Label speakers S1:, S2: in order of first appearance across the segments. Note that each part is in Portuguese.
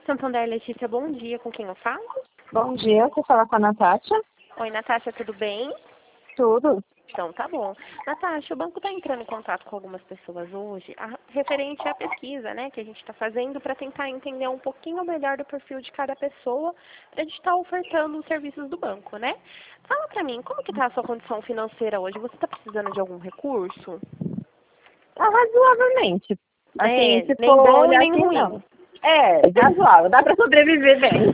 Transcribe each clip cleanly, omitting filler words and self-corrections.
S1: Santander, Letícia, bom dia. Com quem eu falo?
S2: Bom dia, você fala com a Natasha?
S1: Oi, Natasha, tudo bem?
S2: Tudo.
S1: Então, tá bom. Natasha, o banco está entrando em contato com algumas pessoas hoje, referente à pesquisa, né, que a gente está fazendo para tentar entender um pouquinho melhor do perfil de cada pessoa, para a gente estar ofertando os serviços do banco, né? Fala para mim, como que está a sua condição financeira hoje? Você está precisando de algum recurso?
S2: Razoavelmente. Assim, se
S1: Nem
S2: for
S1: bom e
S2: olhar
S1: nem
S2: assim,
S1: ruim.
S2: não. É, razoável, dá para sobreviver bem.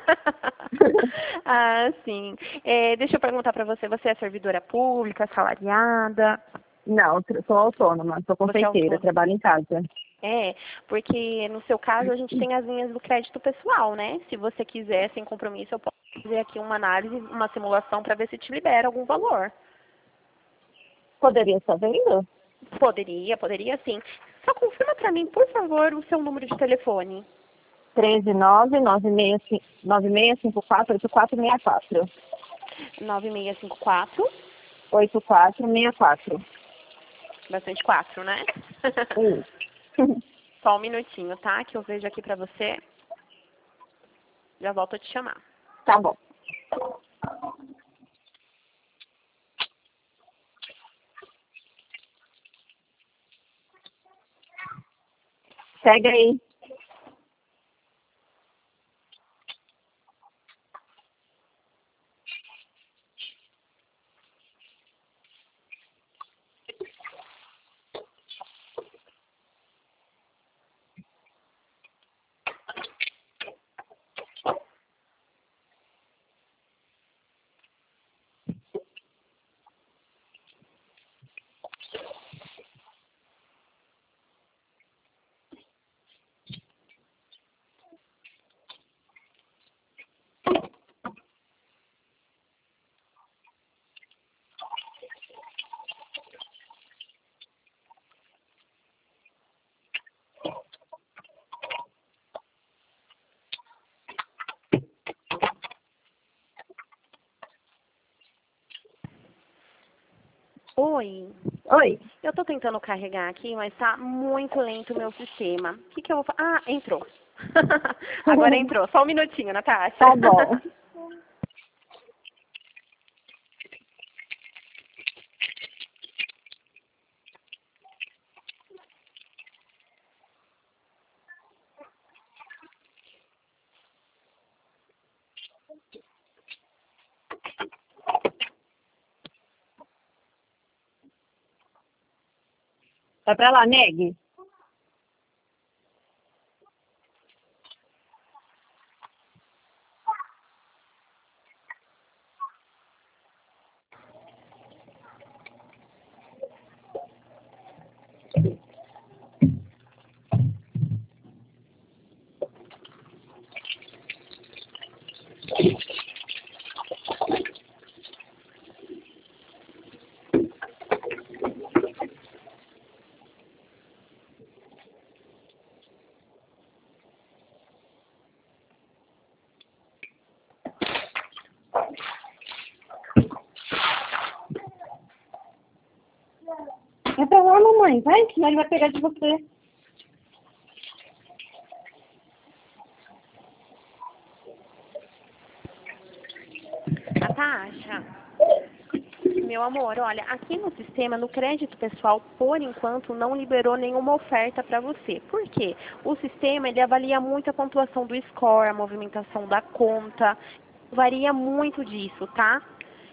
S1: Ah, sim. Deixa eu perguntar para você, você é servidora pública, assalariada?
S2: Não, sou autônoma, sou
S1: Você é
S2: confeiteira,
S1: autônoma?
S2: trabalho em casa.
S1: Porque no seu caso a gente tem as linhas do crédito pessoal, né? Se você quiser, sem compromisso, eu posso fazer aqui uma análise, uma simulação para ver se te libera algum valor.
S2: Poderia estar vendo?
S1: Poderia sim. Só confirma para mim, por favor, o seu número de telefone.
S2: 13996548464.
S1: 9654,
S2: 8464.
S1: bastante 4, né?
S2: Isso.
S1: Só um minutinho, tá? Que eu vejo aqui pra você. Já volto a te chamar.
S2: Tá bom. Segue aí.
S1: Oi.
S2: Oi.
S1: Eu tô tentando carregar aqui, mas tá muito lento o meu sistema. O que eu vou fazer? Ah, entrou. Agora entrou. Só um minutinho, Natasha.
S2: Tá bom. Vai pra lá, Meg. Vai pra lá, mamãe. Vai, senão ele vai pegar de você.
S1: Natasha, meu amor, olha, aqui no sistema, no crédito pessoal, por enquanto, não liberou nenhuma oferta para você. Por quê? O sistema, ele avalia muito a pontuação do score, a movimentação da conta. Varia muito disso, tá?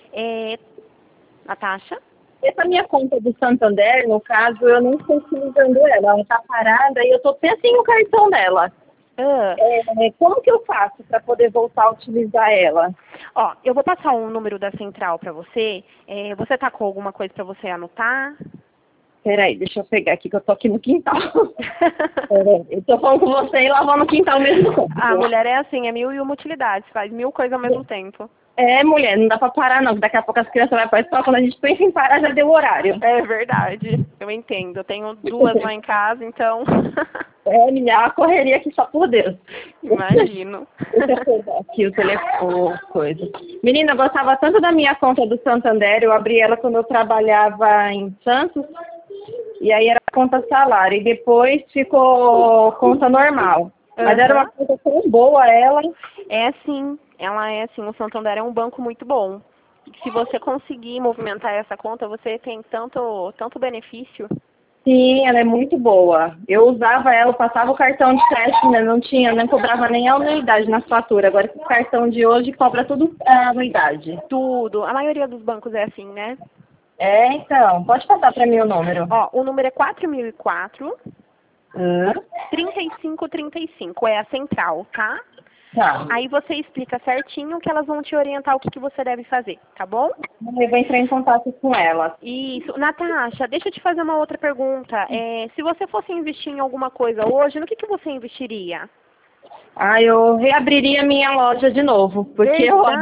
S1: Natasha?
S2: Essa minha conta do Santander, no caso, eu não estou utilizando ela. Ela está parada e eu estou sem o cartão dela. Como que eu faço para poder voltar a utilizar ela?
S1: Ó, eu vou passar um número da central para você. Você tá com alguma coisa para você anotar?
S2: Peraí, deixa eu pegar aqui, que eu tô aqui no quintal. Peraí, eu tô falando com você e lavando no quintal ao mesmo tempo.
S1: A mulher é assim, é mil e uma utilidades, faz mil coisas ao mesmo tempo.
S2: É, mulher, não dá pra parar não, daqui a pouco as crianças vão pra escola, quando a gente pensa em parar já deu o horário.
S1: É verdade, eu entendo. Eu tenho duas lá em casa, então...
S2: Menina, a correria aqui só por Deus.
S1: Imagino.
S2: Deixa eu pegar aqui o telefone, coisa. Menina, eu gostava tanto da minha conta do Santander, eu abri ela quando eu trabalhava em Santos, e aí era conta salário, e depois ficou conta normal. Mas era uma coisa tão boa ela.
S1: É sim, ela é assim, o Santander é um banco muito bom. Se você conseguir movimentar essa conta, você tem tanto benefício.
S2: Sim, ela é muito boa. Eu usava ela, passava o cartão de crédito, né? Não cobrava nem a anuidade na fatura. Agora esse cartão de hoje cobra tudo a anuidade.
S1: Tudo. A maioria dos bancos é assim, né?
S2: É, então, pode passar para mim o número.
S1: Ó, o número é 4004
S2: Hã?
S1: 3535, é a central, tá?
S2: Tá.
S1: Aí você explica certinho que elas vão te orientar o que você deve fazer, tá bom?
S2: Eu vou entrar em contato com ela.
S1: Isso. Natasha, deixa eu te fazer uma outra pergunta. Se você fosse investir em alguma coisa hoje, no que você investiria?
S2: Ah, eu reabriria minha loja de novo, porque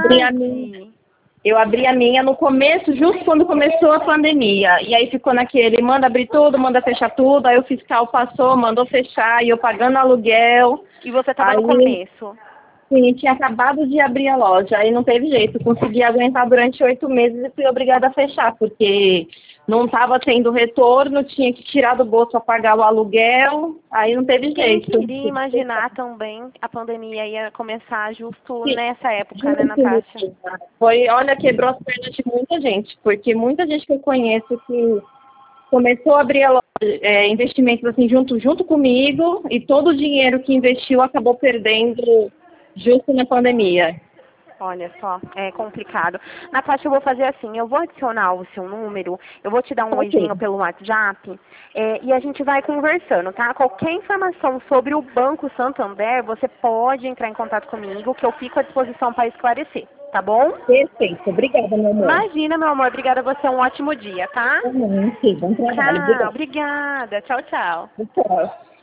S2: eu abri a minha no começo, justo quando começou a pandemia. E aí ficou naquele, manda abrir tudo, manda fechar tudo. Aí o fiscal passou, mandou fechar, e eu pagando aluguel.
S1: E você estava no começo?
S2: Sim, tinha acabado de abrir a loja, aí não teve jeito. Consegui aguentar durante 8 meses e fui obrigada a fechar, porque não estava tendo retorno, tinha que tirar do bolso para pagar o aluguel, aí não teve jeito.
S1: Quem queria imaginar também a pandemia ia começar justo
S2: Sim.
S1: nessa época, né, Natasha?
S2: Foi, olha, quebrou as pernas de muita gente, porque muita gente que eu conheço que começou a abrir a loja, investimentos assim junto comigo, e todo o dinheiro que investiu acabou perdendo justo na pandemia.
S1: Olha só, é complicado. Natasha, eu vou fazer assim, eu vou adicionar o seu número, eu vou te dar um oizinho pelo WhatsApp, e a gente vai conversando, tá? Qualquer informação sobre o Banco Santander, você pode entrar em contato comigo, que eu fico à disposição para esclarecer, tá bom?
S2: Perfeito, obrigada, meu amor.
S1: Imagina, meu amor, obrigada a você, um ótimo dia, tá?
S2: Sim, bom trabalho,
S1: Tchau, obrigada, tchau, tchau.
S2: Tchau.